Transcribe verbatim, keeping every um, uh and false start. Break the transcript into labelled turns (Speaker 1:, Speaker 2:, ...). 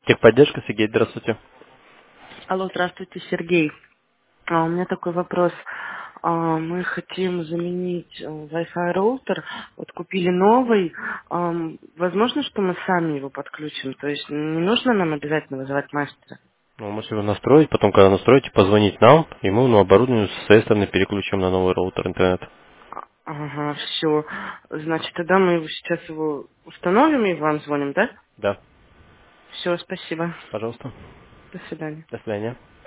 Speaker 1: Техподдержка, Сергей, здравствуйте.
Speaker 2: Алло, здравствуйте, Сергей. А, у меня такой вопрос. А, мы хотим заменить э, Wi-Fi роутер. Вот купили новый. Ам, возможно, что мы сами его подключим? То есть не нужно нам обязательно вызывать мастера?
Speaker 1: Ну, вы можете его настроить, потом, когда настроите, позвонить нам, и мы ну, оборудование с своей стороны переключим на новый роутер интернет.
Speaker 2: А, Ага, все. Значит, тогда мы его сейчас его установим и вам звоним, да?
Speaker 1: Да,
Speaker 2: Все, спасибо.
Speaker 1: пожалуйста.
Speaker 2: До свидания.
Speaker 1: До свидания.